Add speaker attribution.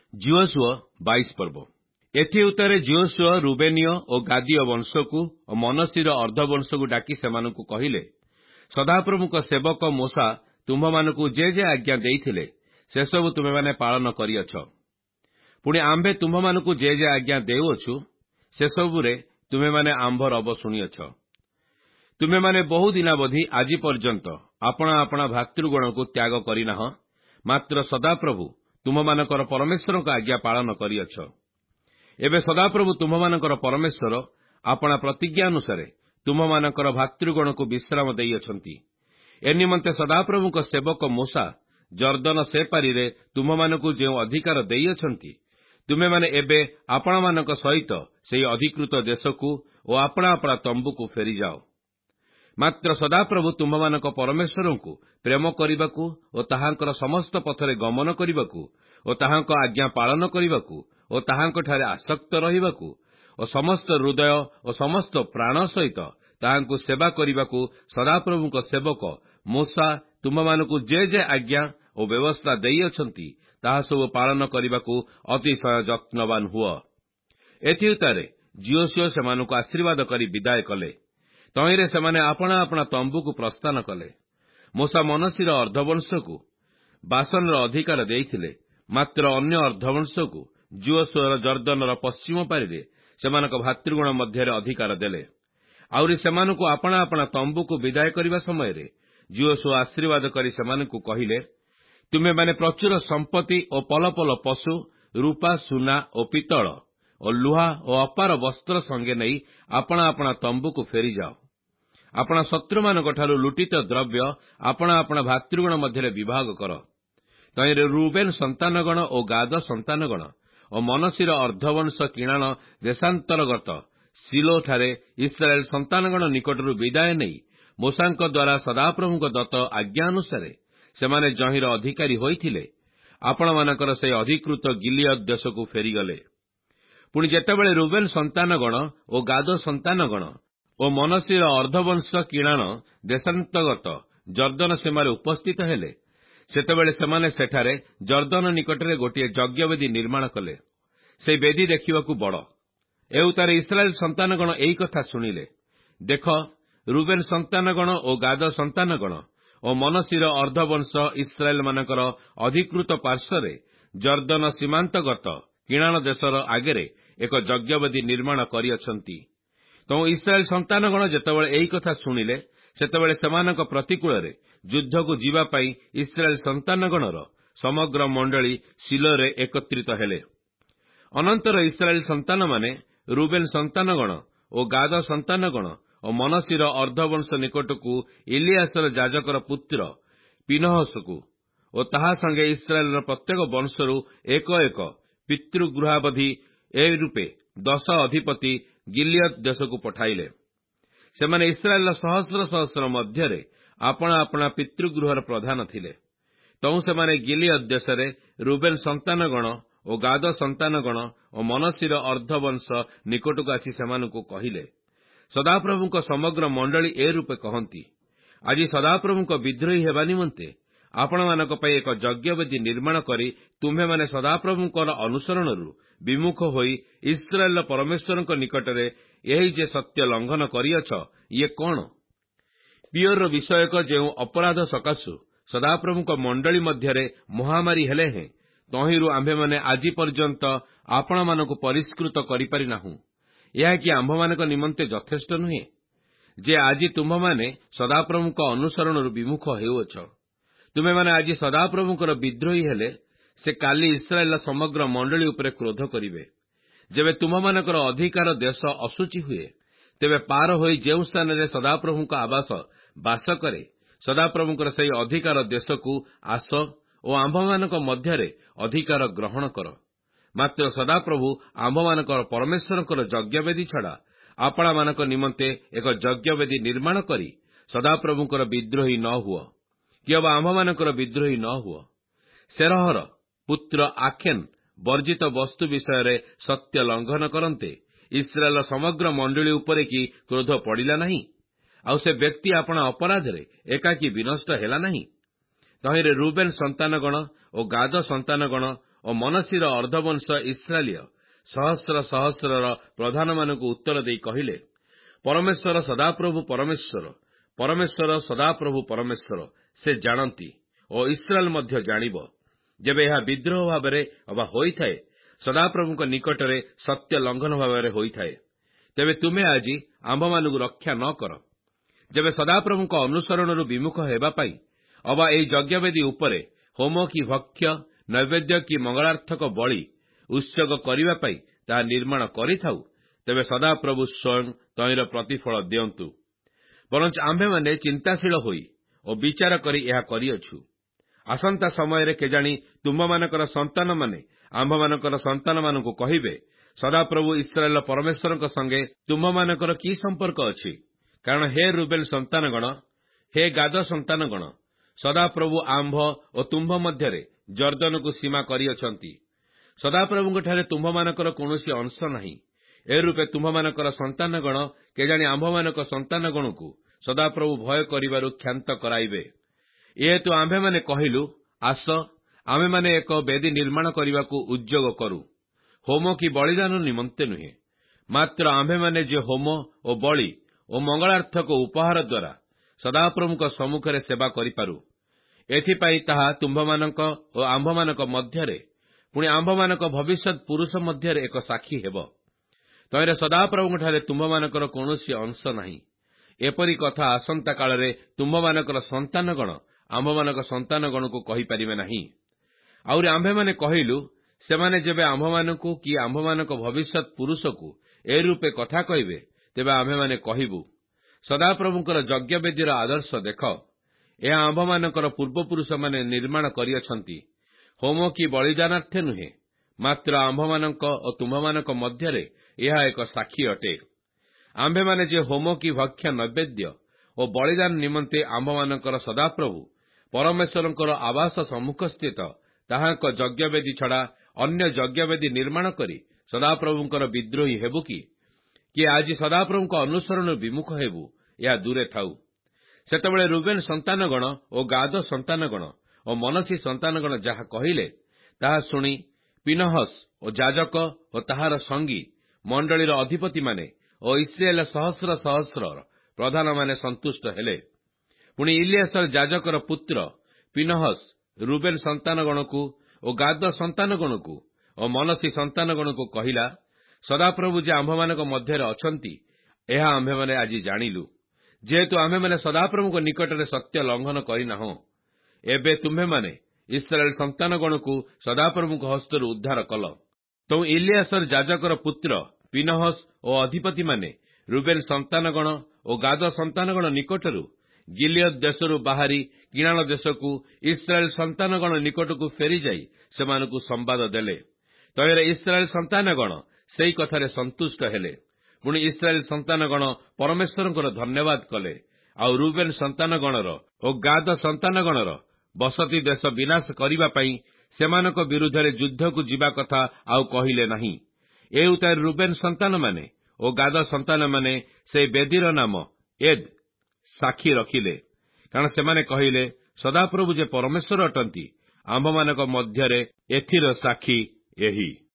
Speaker 1: जियोशुआ 22 पर्व एथि उत्तर जियोशुआ रुबेनीय और गादीय वंशकु और मनसीर अर्धवंशकु डाकी सेमानकु कहिले सदाप्रभुक सेवक मोसा तुम्भमानकु जे आज्ञा देइथिले से सब तुमे माने पालन करियछ। पुणी आंभे तुम्भमानकु जे आज्ञा देउअछु से सबुरे तुमे माने आंभर रब शुणियछ। तुमे माने बहु दिनावधि आज पर्यंत आपणा आपणा भातृगणकु त्याग करिनाह, मात्र सदाप्रभु तुम्भमानकर परमेश्वरक आज्ञा पालन करियछ। एबे सदाप्रभु तुम्भमानकर परमेश्वर आपणा प्रतिज्ञा अनुसारे तुम्भमानकर भातृगणकु विश्राम देइअछंती। ए निमंते सदाप्रभुक सेवक मोसा जर्दन सेपारीरे तुम्भमानकु जेउ अधिकार देइअछंती, तुमे माने एबे आपणामानक सहित सेही अधिकृत देशकु ओ आपणा आपणा तंबुकु फेरी जाओ। मात्र सदाप्रभु तुम्भमानक परमेश्वरंकु प्रेम करिबाकु ओ ताहांकर समस्त पथरे गमन करिबाकु ओ ताहांक आज्ञा पालन करिबाकु ओ ताहांकठारे आसक्त रहिबाकु ओ समस्त हृदय ओ समस्त प्राण सहित ताहांकु सेवा करिबाकु सदाप्रभुक सेवक मूसा तुम्भमानकु जे आज्ञा ओ व्यवस्था देइअछंती ताहा सब पालन करिबाकु अतिशय यत्नवान हुआ। एथिउतारे जियोशुआ सेमानकु आशीर्वाद करी विदाय कले। तहिरे सेमाने आपणा आपणा तंबुकु प्रस्थान कले। मूसा मनसीर अर्धवंशकु बासनर अधिकार देइथिले, मात्र अन्य अर्धवंशकु जियोशुआर जर्दनर पश्चिम पारिरे सेमानक भातृगण मध्यरे अधिकार देले। आउरी सेमानकु आपणा आपणा तंबुकु विदाय करिबा समयरे जियोशुआ आशीर्वाद करी सेमानकु कहिले, तुमे माने प्रचुर संपत्ति ओ पल पल पशु, रूपा सुना ओ पितल ओ लुहा ओ अपार वस्त्र संगे नहीं आपणा आपणा तंबुकु फेरी जाओ। आपणा शत्रुमानकठारु लुटित द्रव्य आपणा आपणा भातृगण मध्यरे विभाग कर। तहिरे रूबेन संतानगण ओ गाद संतानगण ओ मनसीर अर्धवंश किणान देशांतरगत सिलोठारे इस्राएल संतानगण निकटरू विदाय नहीं मूसांक द्वारा सदाप्रभुक दत्त आज्ञा अनुसारे सेमाने जहिर अधिकारी होइथिले आपणमानकर से अधिकृत गिलियद देशकु फेरीगले। पुणी जेतेबेले रूबेन संतानगण ओ गाद संतानगण ओ मनसीर अर्धवंश किणान देशांतर्गत जर्दन सीमारे उपस्थित हेले, सेतेबेले सेमाने सेठारे जर्दन निकटरे गोटे यज्ञवेदी निर्माण कले। से वेदी देखिबाकु बड़। एउतारे इस्राएल संतानगण एई कथा सुनिले, देख रूबेन संतानगण ओ गाद संतानगण ओ मनसीर अर्धवंश इस्राएल मानकर अधिकृत पार्श्वरे जर्दन सीमांतगत किणान देशर आगेरे एक यज्ञवेदी निर्माण करिअछंती। तो इस्राएल संतानगण जेतेबेले एई कथा सुनिले सेतेबेले सेमानक प्रतिकूलरे युद्धकु जीवा पई इस्राएल संतानगणर समग्र मंडली सिलोरे एकत्रित हेले। अनंतर इस्राएल संतान माने रूबेन संतानगण ओ गाद संतानगण ओ मनसीर अर्धवंश निकटकु इलियासर जाजकर पुत्र पिनहसकु ओ ताहा संगे इस्राएल प्रत्येक वंशरु एक एक पितृगृहावधि ए रूपे 10 अधिपति गिलियद देशकु पठाइले। सेमाने इस्राएल सहस्र सहस्र मध्यरे आपणा आपणा पितृगृहर प्रधान थिले। तौ सेमाने गिलियद देशरे रूबेन संतानगण ओ गाद संतानगण ओ मनसीर अर्धवंश निकटकु आसी सेमानकु कहिले, सदाप्रभुक समग्र मंडली ए रूपे कहंती, आज सदाप्रभुक विद्रोही हेबा निमंते आपणमानक पई एक यज्ञवेदी निर्माण करी तुम्हे माने सदाप्रभुकर अनुसरणरु विमुख होई इस्राएल परमेश्वरक निकटरे एही जे सत्य लंघन करियछ ये कोण? पियर विषयक जेउ अपराध सकाशु सदाप्रभुक मंडली मध्यरे महामारी हेले हैं, तहिरु आम्भे माने आज पर्यंत आपणमानकु परिष्कृत करि पारि नाहु। यह कि आम्भमानक निमंते यथेष्ट नुहे जे आज तुम्भमाने सदाप्रभुक अनुसरणरु विमुख हेउअछ। तुमे माने आज सदाप्रभुकर विद्रोही हेले से काली इस्राएल समग्र मंडली उपरे क्रोध करिवे। जेबे तुम्भमानकर अधिकार देश असुचि हुए तेबे पार होई जेउ स्थान रे सदाप्रभुक आवास बास करे सदाप्रभुकर सेही अधिकार देशकु आस ओ आम्भमानक मध्यरे अधिकार ग्रहण कर। मात्र सदाप्रभु आम्भमानकर परमेश्वरकर यज्ञवेदी छड़ा आपणा मानक निमंते एक यज्ञवेदी निर्माण करी सदाप्रभुकर विद्रोही न हुआ कि अब आम्भमानकर विद्रोही न हुआ। सेरहर पुत्र आखेन वर्जित वस्तु विषय सत्य लंघन करन्ते इस्राएल समग्र मंडली उपरे की क्रोध पड़िला नहीं, आउ से व्यक्ति आपणा अपराधरे एकाकी विनष्ट हेला नहीं। तहिरे रूबेन संतानगण ओ गाद संतानगण ଓ ମନସିର ଅର୍ଦ୍ଧବଂଶ ଇସ୍ରାଏଲୀୟ ସହସ୍ର ସହସ୍ରର ପ୍ରଧାନମାନଙ୍କୁ ଉତ୍ତର ଦେଇ କହିଲେ, ପରମେଶ୍ୱର ସଦାପ୍ରଭୁ ପରମେଶ୍ୱର, ପରମେଶ୍ୱର ସଦାପ୍ରଭୁ ପରମେଶ୍ୱର, ସେ ଜାଣନ୍ତି ଓ ଇସ୍ରାଏଲ ମଧ୍ୟ ଜାଣିବ। ଯେବେ ଏହା ବିଦ୍ରୋହ ଭାବରେ ଅବା ହୋଇଥାଏ, ସଦାପ୍ରଭୁଙ୍କ ନିକଟରେ ସତ୍ୟ ଲଙ୍ଘନ ଭାବରେ ହୋଇଥାଏ, ତେବେ ତୁମେ ଆଜି ଆମ୍ଭମାନଙ୍କୁ ରକ୍ଷା ନ କର। ଯେବେ ସଦାପ୍ରଭୁଙ୍କ ଅନୁସରଣରୁ ବିମୁଖ ହେବା ପାଇଁ ଅବା ଏହି ଯଜ୍ଞବେଦୀ ଉପରେ ହୋମ କି ଭକ୍ଷ୍ୟ ନୈବେଦ୍ୟ କି ମଙ୍ଗଳାର୍ଥକ ବଳି ଉତ୍ସର୍ଗ କରିବା ପାଇଁ ତାହା ନିର୍ମାଣ କରିଥାଉ, ତେବେ ସଦାପ୍ରଭୁ ସ୍ୱୟଂ ତହିଁର ପ୍ରତିଫଳ ଦିଅନ୍ତୁ। ବରଞ୍ଚ ଆମ୍ଭେମାନେ ଚିନ୍ତାଶୀଳ ହୋଇ ଓ ବିଚାର କରି ଏହା କରିଅଛୁ। ଆସନ୍ତା ସମୟରେ କେଜାଣି ତୁମ୍ଭମାନଙ୍କର ସନ୍ତାନମାନେ ଆମ୍ଭମାନଙ୍କର ସନ୍ତାନମାନଙ୍କୁ କହିବେ, ସଦାପ୍ରଭୁ ଇସ୍ରାଏଲର ପରମେଶ୍ୱରଙ୍କ ସଙ୍ଗେ ତୁମ୍ଭମାନଙ୍କର କି ସମ୍ପର୍କ ଅଛି? କାରଣ ହେ ରୁବେଲ ସନ୍ତାନଗଣ, ହେ ଗାଦ ସନ୍ତାନଗଣ, ସଦାପ୍ରଭୁ ଆମ୍ଭ ଓ ତୁମ୍ଭ ମଧ୍ୟରେ ଜର୍ଦ୍ଦନକୁ ସୀମା କରିଅଛନ୍ତି। ସଦାପ୍ରଭୁଙ୍କଠାରେ ତୁମ୍ଭମାନଙ୍କର କୌଣସି ଅଂଶ ନାହିଁ। ଏ ରୂପେ ତୁମ୍ଭମାନଙ୍କର ସନ୍ତାନଗଣ କେଜାଣି ଆମ୍ଭମାନଙ୍କ ସନ୍ତାନଗଣକୁ ସଦାପ୍ରଭୁ ଭୟ କରିବାରୁ କ୍ଷାନ୍ତ କରାଇବେ। ଯେହେତୁ ଆମ୍ଭେମାନେ କହିଲୁ, ଆସ ଆମେମାନେ ଏକ ବେଦୀ ନିର୍ମାଣ କରିବାକୁ ଉଦ୍ଯୋଗ କରୁ, ହୋମ କି ବଳିଦାନ ନିମନ୍ତେ ନୁହେଁ, ମାତ୍ର ଆମ୍ଭେମାନେ ଯେ ହୋମ ଓ ବଳି ଓ ମଙ୍ଗଳାର୍ଥକ ଉପହାର ଦ୍ୱାରା ସଦାପ୍ରଭୁଙ୍କ ସମ୍ମୁଖରେ ସେବା କରିପାରୁ, ଏଥିପାଇଁ ତାହା ତୁମ୍ଭମାନଙ୍କ ଓ ଆମ୍ଭମାନଙ୍କ ମଧ୍ୟରେ, ପୁଣି ଆମ୍ଭମାନଙ୍କ ଭବିଷ୍ୟତ ପୁରୁଷ ମଧ୍ୟରେ ଏକ ସାକ୍ଷୀ ହେବ। ତହିଁରେ ସଦାପ୍ରଭୁଙ୍କଠାରେ ତୁମ୍ଭମାନଙ୍କର କୌଣସି ଅଂଶ ନାହିଁ। ଏପରି କଥା ଆସନ୍ତା କାଳରେ ତୁମ୍ଭମାନଙ୍କର ସନ୍ତାନଗଣ ଆମ୍ଭମାନଙ୍କ ସନ୍ତାନଗଣକୁ କହିପାରିବେ ନାହିଁ। ଆହୁରି ଆମ୍ଭେମାନେ କହିଲୁ, ସେମାନେ ଯେବେ ଆମ୍ଭମାନଙ୍କୁ କି ଆମ୍ଭମାନଙ୍କ ଭବିଷ୍ୟତ ପୁରୁଷକୁ ଏ ରୂପେ କଥା କହିବେ, ତେବେ ଆମ୍ଭେମାନେ କହିବୁ, ସଦାପ୍ରଭୁଙ୍କର ଯଜ୍ଞବେଦୀର ଆଦର୍ଶ ଦେଖ। ଏହା ଆମ୍ଭମାନଙ୍କର ପୂର୍ବପୁରୁଷମାନେ ନିର୍ମାଣ କରିଅଛନ୍ତି, ହୋମ କି ବଳିଦାନାର୍ଥେ ନୁହେଁ, ମାତ୍ର ଆମ୍ଭମାନଙ୍କ ଓ ତୁମ୍ଭମାନଙ୍କ ମଧ୍ୟରେ ଏହା ଏକ ସାକ୍ଷୀ ଅଟେ। ଆମ୍ଭେମାନେ ଯେ ହୋମ କି ଭକ୍ଷ୍ୟ ନୈବେଦ୍ୟ ଓ ବଳିଦାନ ନିମନ୍ତେ ଆମ୍ଭମାନଙ୍କର ସଦାପ୍ରଭୁ ପରମେଶ୍ୱରଙ୍କର ଆବାସ ସମ୍ମୁଖସ୍ଥିତ ତାହାଙ୍କ ଯଜ୍ଞବେଦୀ ଛଡ଼ା ଅନ୍ୟ ଯଜ୍ଞବେଦୀ ନିର୍ମାଣ କରି ସଦାପ୍ରଭୁଙ୍କର ବିଦ୍ରୋହୀ ହେବୁ କି ଆଜି ସଦାପ୍ରଭୁଙ୍କ ଅନୁସରଣରୁ ବିମୁଖ ହେବୁ, ଏହା ଦୂରେ ଥାଉ। ସେତେବେଳେ ରୁବେନ ସନ୍ତାନଗଣ ଓ ଗାଦ ସନ୍ତାନଗଣ ଓ ମନସୀ ସନ୍ତାନଗଣ ଯାହା କହିଲେ, ତାହା ଶୁଣି ପିନହସ ଓ ଯାଜକ ଓ ତାହାର ସଙ୍ଗୀ ମଣ୍ଡଳୀର ଅଧିପତିମାନେ ଓ ଇସ୍ରାଏଲ ସହସ୍ର ସହସ୍ରର ପ୍ରଧାନମାନେ ସନ୍ତୁଷ୍ଟ ହେଲେ। ପୁଣି ଇଲିଆସର ଯାଜକର ପୁତ୍ର ପିନହସ ରୁବେନ ସନ୍ତାନଗଣକୁ ଓ ଗାଦ ସନ୍ତାନଗଣକୁ ଓ ମନସୀ ସନ୍ତାନଗଣକୁ କହିଲା, ସଦାପ୍ରଭୁ ଯେ ଆମ୍ଭମାନଙ୍କ ମଧ୍ୟରେ ଅଛନ୍ତି, ଏହା ଆମ୍ଭେମାନେ ଆଜି ଜାଣିଲୁ। ଯେହେତୁ ଆମ୍ଭେମାନେ ସଦାପ୍ରଭୁଙ୍କ ନିକଟରେ ସତ୍ୟ ଲଙ୍ଘନ କରିନାହୁଁ, ଏବେ ତୁମ୍ଭେମାନେ ଇସ୍ରାଏଲ ସନ୍ତାନଗଣକୁ ସଦାପ୍ରଭୁଙ୍କ ହସ୍ତରୁ ଉଦ୍ଧାର କଲ। ତେଣୁ ଇଲିଆସର ଯାଜକର ପୁତ୍ର ପିନହସ ଓ ଅଧିପତିମାନେ ରୁବେନ ସନ୍ତାନଗଣ ଓ ଗାଦ ସନ୍ତାନଗଣ ନିକଟରୁ ଗିଲିୟଦ ଦେଶରୁ ବାହାରି କିଣାଣ ଦେଶକୁ ଇସ୍ରାଏଲ ସନ୍ତାନଗଣ ନିକଟକୁ ଫେରିଯାଇ ସେମାନଙ୍କୁ ସମ୍ବାଦ ଦେଲେ। ତହିଁରେ ଇସ୍ରାଏଲ ସନ୍ତାନଗଣ ସେହି କଥାରେ ସନ୍ତୁଷ୍ଟ ହେଲେ। ପୁଣି ଇସ୍ରାଏଲ ସନ୍ତାନଗଣ ପରମେଶ୍ୱରଙ୍କର ଧନ୍ୟବାଦ କଲେ, ଆଉ ରୁବେନ ସନ୍ତାନଗଣର ଓ ଗାଦ ସନ୍ତାନଗଣର ବସତି ଦେଶ ବିନାଶ କରିବା ପାଇଁ ସେମାନଙ୍କ ବିରୁଦ୍ଧରେ ଯୁଦ୍ଧକୁ ଯିବା କଥା ଆଉ କହିଲେ ନାହିଁ। ଏ ଉତ୍ତାରେ ରୁବେନ ସନ୍ତାନମାନେ ଓ ଗାଦ ସନ୍ତାନମାନେ ସେହି ବେଦୀର ନାମ ଏଦ୍ ସାକ୍ଷୀ ରଖିଲେ, କାରଣ ସେମାନେ କହିଲେ, ସଦାପ୍ରଭୁ ଯେ ପରମେଶ୍ୱର ଅଟନ୍ତି, ଆମ୍ଭମାନଙ୍କ ମଧ୍ୟରେ ଏଥିର ସାକ୍ଷୀ ଏହି।